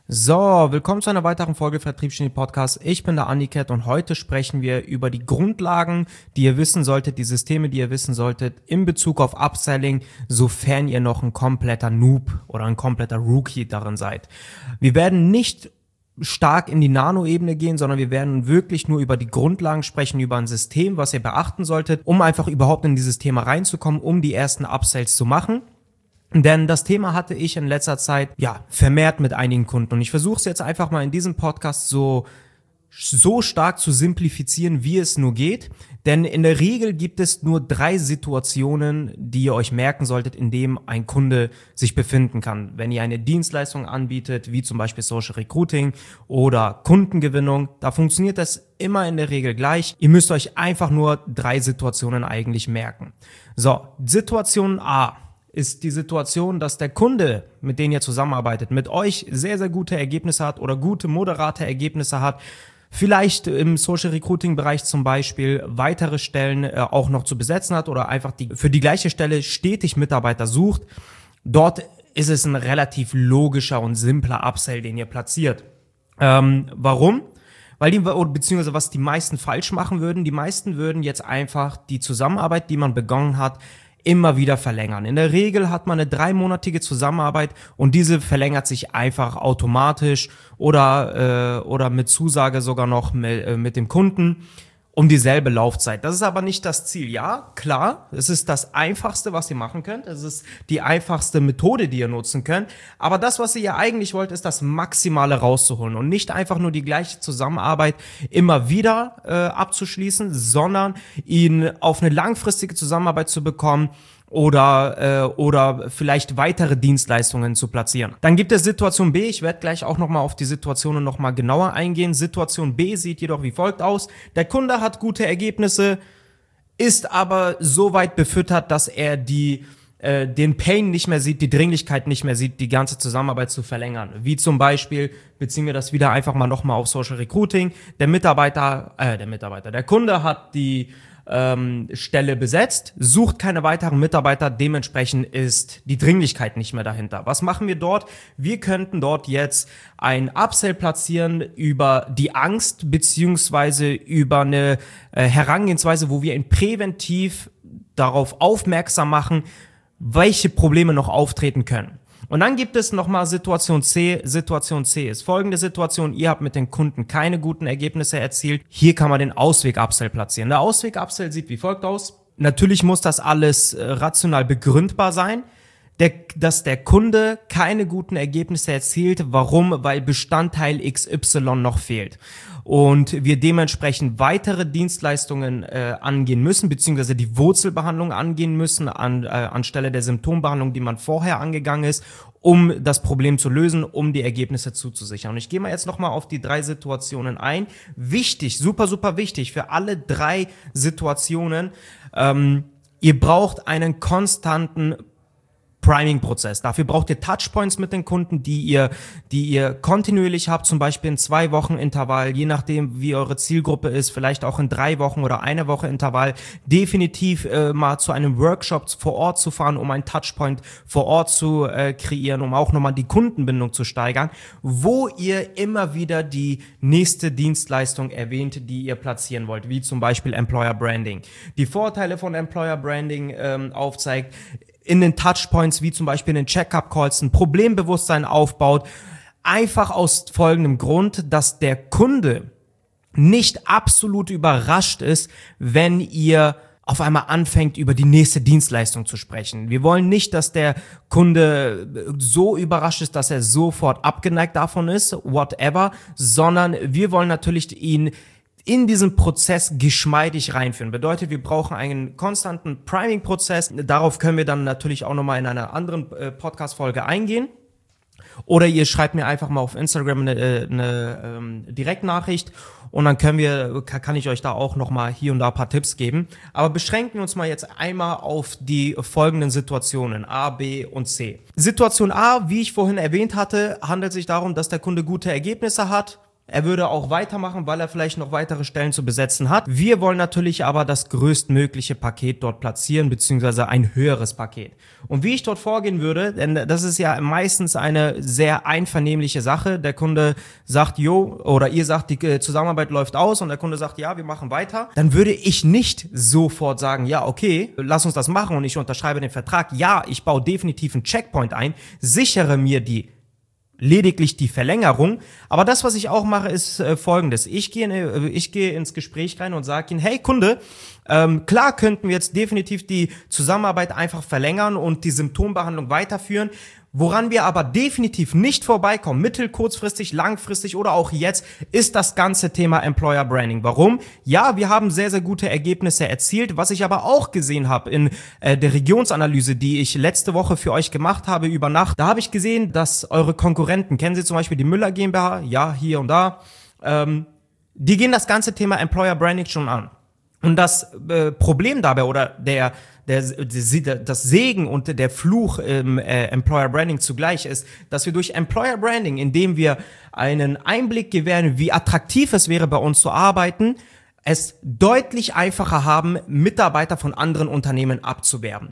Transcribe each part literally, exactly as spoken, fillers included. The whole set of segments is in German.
So, willkommen zu einer weiteren Folge Vertriebsgenie Podcast. Ich bin der Aniket und heute sprechen wir über die Grundlagen, die ihr wissen solltet, die Systeme, die ihr wissen solltet in Bezug auf Upselling, sofern ihr noch ein kompletter Noob oder ein kompletter Rookie darin seid. Wir werden nicht stark in die Nano-Ebene gehen, sondern wir werden wirklich nur über die Grundlagen sprechen, über ein System, was ihr beachten solltet, um einfach überhaupt in dieses Thema reinzukommen, um die ersten Upsells zu machen. Denn das Thema hatte ich in letzter Zeit ja vermehrt mit einigen Kunden und ich versuche es jetzt einfach mal in diesem Podcast so so stark zu simplifizieren, wie es nur geht. Denn in der Regel gibt es nur drei Situationen, die ihr euch merken solltet, in denen ein Kunde sich befinden kann. Wenn ihr eine Dienstleistung anbietet, wie zum Beispiel Social Recruiting oder Kundengewinnung, da funktioniert das immer in der Regel gleich. Ihr müsst euch einfach nur drei Situationen eigentlich merken. So, Situation A ist die Situation, dass der Kunde, mit dem ihr zusammenarbeitet, mit euch sehr, sehr gute Ergebnisse hat oder gute, moderate Ergebnisse hat, vielleicht im Social Recruiting Bereich zum Beispiel weitere Stellen äh, auch noch zu besetzen hat oder einfach die für die gleiche Stelle stetig Mitarbeiter sucht. Dort ist es ein relativ logischer und simpler Upsell, den ihr platziert. Ähm, warum? Weil die, beziehungsweise was die meisten falsch machen würden, die meisten würden jetzt einfach die Zusammenarbeit, die man begonnen hat, immer wieder verlängern. In der Regel hat man eine dreimonatige Zusammenarbeit und diese verlängert sich einfach automatisch oder äh, oder mit Zusage sogar noch mit, äh, mit dem Kunden um dieselbe Laufzeit. Das ist aber nicht das Ziel. Ja, klar, es ist das Einfachste, was ihr machen könnt. Es ist die einfachste Methode, die ihr nutzen könnt. Aber das, was ihr ja eigentlich wollt, ist das Maximale rauszuholen und nicht einfach nur die gleiche Zusammenarbeit immer wieder äh, abzuschließen, sondern ihn auf eine langfristige Zusammenarbeit zu bekommen oder äh, oder vielleicht weitere Dienstleistungen zu platzieren. Dann gibt es Situation B, ich werde gleich auch nochmal auf die Situationen nochmal genauer eingehen. Situation B sieht jedoch wie folgt aus. Der Kunde hat gute Ergebnisse, ist aber so weit befüttert, dass er die äh, den Pain nicht mehr sieht, die Dringlichkeit nicht mehr sieht, die ganze Zusammenarbeit zu verlängern. Wie zum Beispiel, beziehen wir das wieder einfach mal nochmal auf Social Recruiting, der Mitarbeiter, äh, der Mitarbeiter, der Kunde hat die Ähm, Stelle besetzt, sucht keine weiteren Mitarbeiter, dementsprechend ist die Dringlichkeit nicht mehr dahinter. Was machen wir dort? Wir könnten dort jetzt ein Upsell platzieren über die Angst beziehungsweise über eine äh, Herangehensweise, wo wir ihn präventiv darauf aufmerksam machen, welche Probleme noch auftreten können. Und dann gibt es nochmal Situation C. Situation C ist folgende Situation. Ihr habt mit den Kunden keine guten Ergebnisse erzielt. Hier kann man den Ausweg-Upsell platzieren. Der Ausweg-Upsell sieht wie folgt aus. Natürlich muss das alles äh, rational begründbar sein. Der, dass der Kunde keine guten Ergebnisse erzielt. Warum? Weil Bestandteil X Y noch fehlt. Und wir dementsprechend weitere Dienstleistungen äh, angehen müssen, beziehungsweise die Wurzelbehandlung angehen müssen an, äh, anstelle der Symptombehandlung, die man vorher angegangen ist, um das Problem zu lösen, um die Ergebnisse zuzusichern. Und ich gehe mal jetzt nochmal auf die drei Situationen ein. Wichtig, super, super wichtig für alle drei Situationen, ähm, ihr braucht einen konstanten Priming-Prozess. Dafür braucht ihr Touchpoints mit den Kunden, die ihr, die ihr kontinuierlich habt, zum Beispiel in zwei Wochen Intervall, je nachdem wie eure Zielgruppe ist, vielleicht auch in drei Wochen oder eine Woche Intervall, definitiv äh, mal zu einem Workshop vor Ort zu fahren, um einen Touchpoint vor Ort zu äh, kreieren, um auch nochmal die Kundenbindung zu steigern, wo ihr immer wieder die nächste Dienstleistung erwähnt, die ihr platzieren wollt, wie zum Beispiel Employer Branding. Die Vorteile von Employer Branding ähm, aufzeigt, in den Touchpoints, wie zum Beispiel in den Check-up-Calls, ein Problembewusstsein aufbaut, einfach aus folgendem Grund, dass der Kunde nicht absolut überrascht ist, wenn ihr auf einmal anfängt, über die nächste Dienstleistung zu sprechen. Wir wollen nicht, dass der Kunde so überrascht ist, dass er sofort abgeneigt davon ist, whatever, sondern wir wollen natürlich ihn in diesen Prozess geschmeidig reinführen. Bedeutet, wir brauchen einen konstanten Priming-Prozess. Darauf können wir dann natürlich auch nochmal in einer anderen äh, Podcast-Folge eingehen. Oder ihr schreibt mir einfach mal auf Instagram eine, eine ähm, Direktnachricht und dann können wir, kann ich euch da auch nochmal hier und da ein paar Tipps geben. Aber beschränken wir uns mal jetzt einmal auf die folgenden Situationen A, B und C. Situation A, wie ich vorhin erwähnt hatte, handelt sich darum, dass der Kunde gute Ergebnisse hat. Er würde auch weitermachen, weil er vielleicht noch weitere Stellen zu besetzen hat. Wir wollen natürlich aber das größtmögliche Paket dort platzieren, beziehungsweise ein höheres Paket. Und wie ich dort vorgehen würde, denn das ist ja meistens eine sehr einvernehmliche Sache. Der Kunde sagt, jo, oder ihr sagt, die Zusammenarbeit läuft aus und der Kunde sagt, ja, wir machen weiter. Dann würde ich nicht sofort sagen, ja, okay, lass uns das machen und ich unterschreibe den Vertrag. Ja, ich baue definitiv einen Checkpoint ein, sichere mir die lediglich die Verlängerung. Aber das, was ich auch mache, ist äh, folgendes. Ich gehe äh, ich gehe ins Gespräch rein und sage Ihnen, hey Kunde, ähm, klar könnten wir jetzt definitiv die Zusammenarbeit einfach verlängern und die Symptombehandlung weiterführen. Woran wir aber definitiv nicht vorbeikommen, mittel-, kurzfristig, langfristig oder auch jetzt, ist das ganze Thema Employer Branding. Warum? Ja, wir haben sehr, sehr gute Ergebnisse erzielt. Was ich aber auch gesehen habe in äh, der Regionsanalyse, die ich letzte Woche für euch gemacht habe über Nacht, da habe ich gesehen, dass eure Konkurrenten, kennen Sie zum Beispiel die Müller GmbH, ja, hier und da, ähm, die gehen das ganze Thema Employer Branding schon an. Und das äh, Problem dabei oder der Der, das Segen und der Fluch im äh, Employer Branding zugleich ist, dass wir durch Employer Branding, indem wir einen Einblick gewähren, wie attraktiv es wäre, bei uns zu arbeiten, es deutlich einfacher haben, Mitarbeiter von anderen Unternehmen abzuwerben.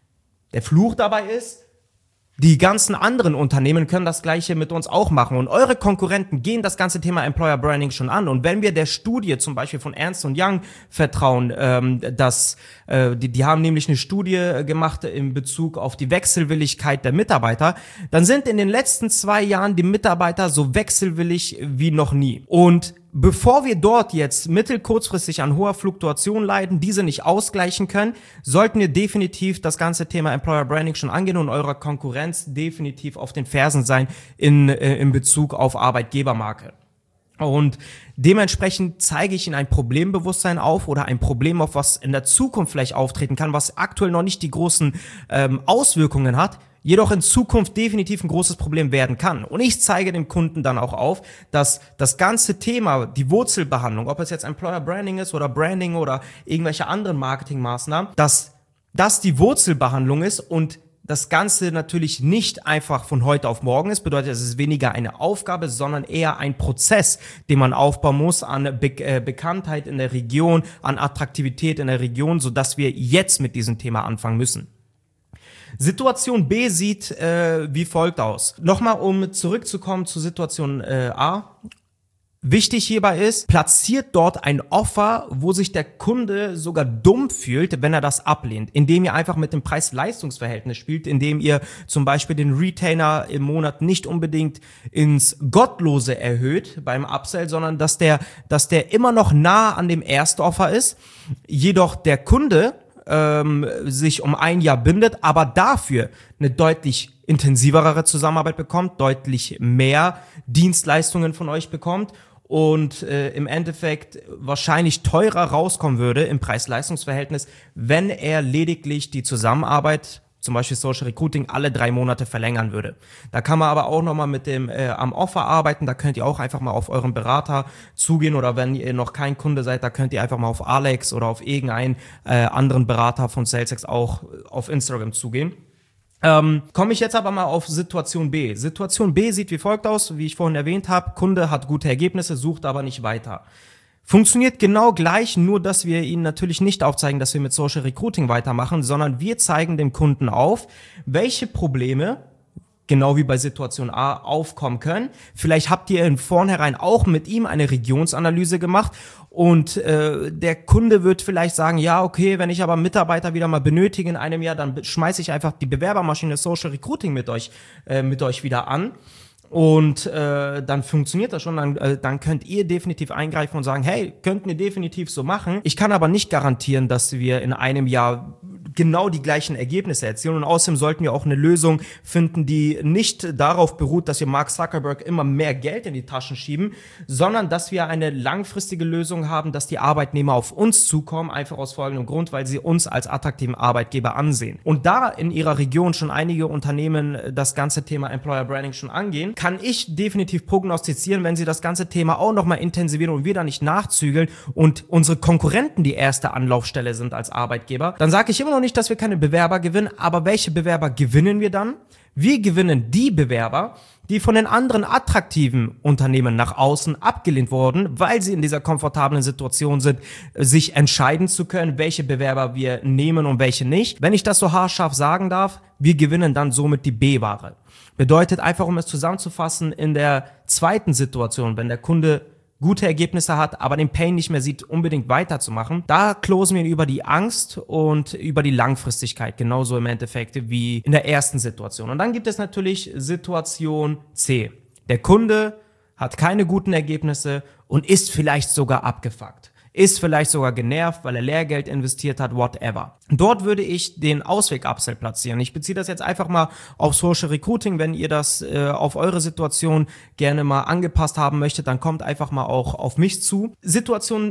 Der Fluch dabei ist, die ganzen anderen Unternehmen können das Gleiche mit uns auch machen und eure Konkurrenten gehen das ganze Thema Employer Branding schon an. Und wenn wir der Studie zum Beispiel von Ernst und Young vertrauen, ähm, dass äh, die, die haben nämlich eine Studie gemacht in Bezug auf die Wechselwilligkeit der Mitarbeiter, dann sind in den letzten zwei Jahren die Mitarbeiter so wechselwillig wie noch nie. Und bevor wir dort jetzt mittel-, kurzfristig an hoher Fluktuation leiden, diese nicht ausgleichen können, sollten wir definitiv das ganze Thema Employer Branding schon angehen und eurer Konkurrenz definitiv auf den Fersen sein in, äh, in Bezug auf Arbeitgebermarke. Und dementsprechend zeige ich Ihnen ein Problembewusstsein auf oder ein Problem auf, was in der Zukunft vielleicht auftreten kann, was aktuell noch nicht die großen ähm, Auswirkungen hat, jedoch in Zukunft definitiv ein großes Problem werden kann. Und ich zeige dem Kunden dann auch auf, dass das ganze Thema, die Wurzelbehandlung, ob es jetzt Employer Branding ist oder Branding oder irgendwelche anderen Marketingmaßnahmen, dass das die Wurzelbehandlung ist und das Ganze natürlich nicht einfach von heute auf morgen ist, bedeutet, es ist weniger eine Aufgabe, sondern eher ein Prozess, den man aufbauen muss an Be- äh, Bekanntheit in der Region, an Attraktivität in der Region, sodass wir jetzt mit diesem Thema anfangen müssen. Situation B sieht äh, wie folgt aus. Nochmal, um zurückzukommen zu Situation äh, A. Wichtig hierbei ist, platziert dort ein Offer, wo sich der Kunde sogar dumm fühlt, wenn er das ablehnt, indem ihr einfach mit dem Preis-Leistungs-Verhältnis spielt, indem ihr zum Beispiel den Retainer im Monat nicht unbedingt ins Gottlose erhöht beim Upsell, sondern dass der, dass der immer noch nah an dem Erstoffer ist, jedoch der Kunde ähm, sich um ein Jahr bindet, aber dafür eine deutlich intensivere Zusammenarbeit bekommt, deutlich mehr Dienstleistungen von euch bekommt und äh, im Endeffekt wahrscheinlich teurer rauskommen würde im Preis-Leistungs-Verhältnis, wenn er lediglich die Zusammenarbeit, zum Beispiel Social Recruiting, alle drei Monate verlängern würde. Da kann man aber auch nochmal mit dem äh, am Offer arbeiten, da könnt ihr auch einfach mal auf euren Berater zugehen oder wenn ihr noch kein Kunde seid, da könnt ihr einfach mal auf Alex oder auf irgendeinen äh, anderen Berater von SalesX auch auf Instagram zugehen. Ähm, komme ich jetzt aber mal auf Situation B. Situation B sieht wie folgt aus, wie ich vorhin erwähnt habe. Kunde hat gute Ergebnisse, sucht aber nicht weiter. Funktioniert genau gleich, nur dass wir Ihnen natürlich nicht aufzeigen, dass wir mit Social Recruiting weitermachen, sondern wir zeigen dem Kunden auf, welche Probleme, genau wie bei Situation A, aufkommen können. Vielleicht habt ihr in vornherein auch mit ihm eine Regionsanalyse gemacht und äh, der Kunde wird vielleicht sagen, ja, okay, wenn ich aber Mitarbeiter wieder mal benötige in einem Jahr, dann schmeiße ich einfach die Bewerbermaschine Social Recruiting mit euch, äh, mit euch wieder an. Und äh, dann funktioniert das schon, dann, äh, dann könnt ihr definitiv eingreifen und sagen, hey, könnten wir definitiv so machen. Ich kann aber nicht garantieren, dass wir in einem Jahr genau die gleichen Ergebnisse erzielen. Und außerdem sollten wir auch eine Lösung finden, die nicht darauf beruht, dass wir Mark Zuckerberg immer mehr Geld in die Taschen schieben, sondern dass wir eine langfristige Lösung haben, dass die Arbeitnehmer auf uns zukommen, einfach aus folgendem Grund, weil sie uns als attraktiven Arbeitgeber ansehen. Und da in ihrer Region schon einige Unternehmen das ganze Thema Employer Branding schon angehen, kann ich definitiv prognostizieren, wenn sie das ganze Thema auch nochmal intensivieren und wir da nicht nachzügeln und unsere Konkurrenten die erste Anlaufstelle sind als Arbeitgeber, dann sage ich immer noch nicht, dass wir keine Bewerber gewinnen, aber welche Bewerber gewinnen wir dann? Wir gewinnen die Bewerber, die von den anderen attraktiven Unternehmen nach außen abgelehnt wurden, weil sie in dieser komfortablen Situation sind, sich entscheiden zu können, welche Bewerber wir nehmen und welche nicht. Wenn ich das so haarscharf sagen darf, wir gewinnen dann somit die B-Ware. Bedeutet einfach, um es zusammenzufassen, in der zweiten Situation, wenn der Kunde gute Ergebnisse hat, aber den Pain nicht mehr sieht, unbedingt weiterzumachen, da closen wir ihn über die Angst und über die Langfristigkeit, genauso im Endeffekt wie in der ersten Situation. Und dann gibt es natürlich Situation C. Der Kunde hat keine guten Ergebnisse und ist vielleicht sogar abgefuckt. Ist vielleicht sogar genervt, weil er Lehrgeld investiert hat, whatever. Dort würde ich den Ausweg-Upsell platzieren. Ich beziehe das jetzt einfach mal auf Social Recruiting. Wenn ihr das äh, auf eure Situation gerne mal angepasst haben möchtet, dann kommt einfach mal auch auf mich zu. Situation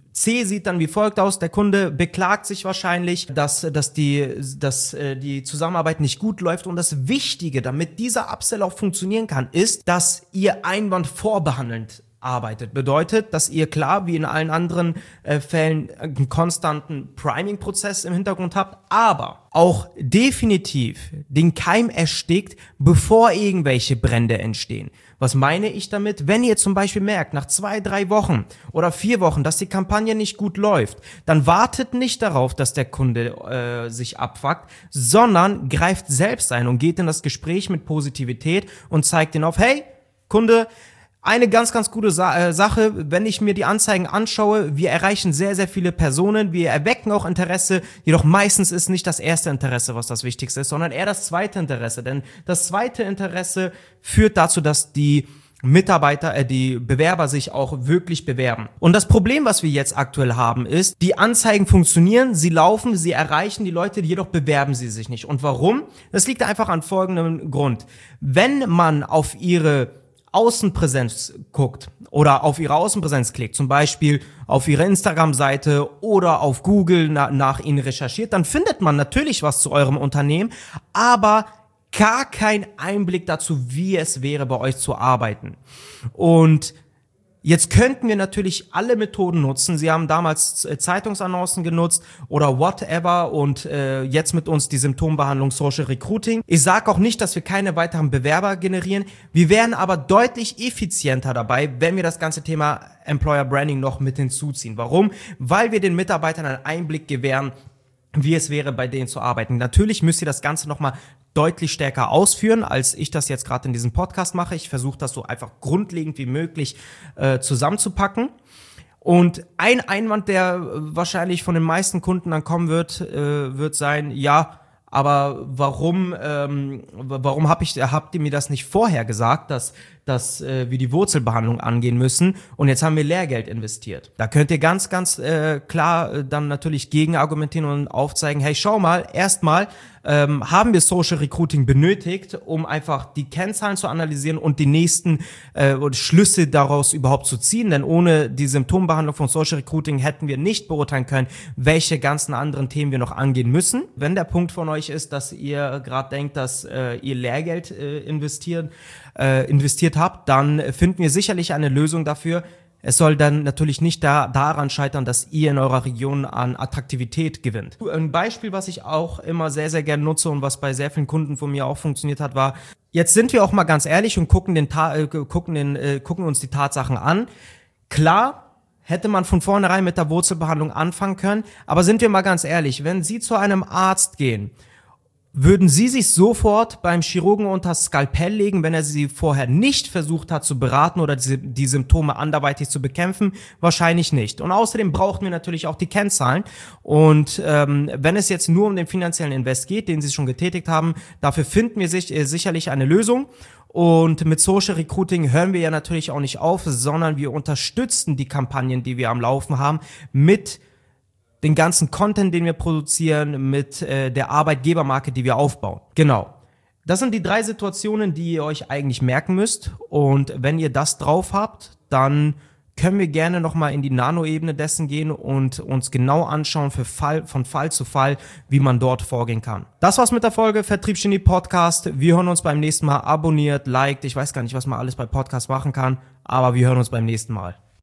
C sieht dann wie folgt aus. Der Kunde beklagt sich wahrscheinlich, dass, dass, die, dass äh, die Zusammenarbeit nicht gut läuft. Und das Wichtige, damit dieser Upsell auch funktionieren kann, ist, dass ihr Einwand vorbehandelnd arbeitet. Bedeutet, dass ihr klar, wie in allen anderen äh, Fällen, einen konstanten Priming-Prozess im Hintergrund habt, aber auch definitiv den Keim erstickt, bevor irgendwelche Brände entstehen. Was meine ich damit? Wenn ihr zum Beispiel merkt, nach zwei, drei Wochen oder vier Wochen, dass die Kampagne nicht gut läuft, dann wartet nicht darauf, dass der Kunde äh, sich abfuckt, sondern greift selbst ein und geht in das Gespräch mit Positivität und zeigt ihn auf, hey, Kunde, eine ganz, ganz gute Sa- äh, Sache, wenn ich mir die Anzeigen anschaue, wir erreichen sehr, sehr viele Personen, wir erwecken auch Interesse, jedoch meistens ist nicht das erste Interesse, was das Wichtigste ist, sondern eher das zweite Interesse, denn das zweite Interesse führt dazu, dass die Mitarbeiter, äh, die Bewerber sich auch wirklich bewerben. Und das Problem, was wir jetzt aktuell haben, ist, die Anzeigen funktionieren, sie laufen, sie erreichen die Leute, jedoch bewerben sie sich nicht. Und warum? Das liegt einfach an folgendem Grund. Wenn man auf ihre Außenpräsenz guckt oder auf ihre Außenpräsenz klickt, zum Beispiel auf ihre Instagram-Seite oder auf Google na, nach ihnen recherchiert, dann findet man natürlich was zu eurem Unternehmen, aber gar keinen Einblick dazu, wie es wäre, bei euch zu arbeiten. Und jetzt könnten wir natürlich alle Methoden nutzen. Sie haben damals Zeitungsannoncen genutzt oder whatever und äh, jetzt mit uns die Symptombehandlung Social Recruiting. Ich sage auch nicht, dass wir keine weiteren Bewerber generieren. Wir wären aber deutlich effizienter dabei, wenn wir das ganze Thema Employer Branding noch mit hinzuziehen. Warum? Weil wir den Mitarbeitern einen Einblick gewähren, wie es wäre, bei denen zu arbeiten. Natürlich müsst ihr das Ganze nochmal deutlich stärker ausführen, als ich das jetzt gerade in diesem Podcast mache. Ich versuche das so einfach grundlegend wie möglich äh, zusammenzupacken. Und ein Einwand, der wahrscheinlich von den meisten Kunden dann kommen wird, äh, wird sein, ja, aber warum, ähm, warum hab ich, habt ihr mir das nicht vorher gesagt, dass, dass äh, wir die Wurzelbehandlung angehen müssen und jetzt haben wir Lehrgeld investiert? Da könnt ihr ganz, ganz äh, klar äh, dann natürlich gegen argumentieren und aufzeigen, hey, schau mal, erstmal ähm, haben wir Social Recruiting benötigt, um einfach die Kennzahlen zu analysieren und die nächsten äh, Schlüsse daraus überhaupt zu ziehen, denn ohne die Symptombehandlung von Social Recruiting hätten wir nicht beurteilen können, welche ganzen anderen Themen wir noch angehen müssen. Wenn der Punkt von euch ist, dass ihr gerade denkt, dass äh, ihr Lehrgeld äh, investieren, äh, investiert habt, dann finden wir sicherlich eine Lösung dafür. Es soll dann natürlich nicht da, daran scheitern, dass ihr in eurer Region an Attraktivität gewinnt. Ein Beispiel, was ich auch immer sehr, sehr gerne nutze und was bei sehr vielen Kunden von mir auch funktioniert hat, war, jetzt sind wir auch mal ganz ehrlich und gucken, den Ta- äh, gucken, den, äh, gucken uns die Tatsachen an. Klar, hätte man von vornherein mit der Wurzelbehandlung anfangen können, aber sind wir mal ganz ehrlich, wenn Sie zu einem Arzt gehen, würden Sie sich sofort beim Chirurgen unter das Skalpell legen, wenn er Sie vorher nicht versucht hat zu beraten oder die, die Symptome anderweitig zu bekämpfen? Wahrscheinlich nicht. Und außerdem brauchen wir natürlich auch die Kennzahlen. Und ähm, wenn es jetzt nur um den finanziellen Invest geht, den Sie schon getätigt haben, dafür finden wir sich, äh, sicherlich eine Lösung. Und mit Social Recruiting hören wir ja natürlich auch nicht auf, sondern wir unterstützen die Kampagnen, die wir am Laufen haben, mit den ganzen Content, den wir produzieren, mit äh, der Arbeitgebermarke, die wir aufbauen. Genau. Das sind die drei Situationen, die ihr euch eigentlich merken müsst. Und wenn ihr das drauf habt, dann können wir gerne nochmal in die Nano-Ebene dessen gehen und uns genau anschauen für Fall, von Fall zu Fall, wie man dort vorgehen kann. Das war's mit der Folge Vertriebsgenie Podcast. Wir hören uns beim nächsten Mal. Abonniert, liked. Ich weiß gar nicht, was man alles bei Podcasts machen kann, aber wir hören uns beim nächsten Mal.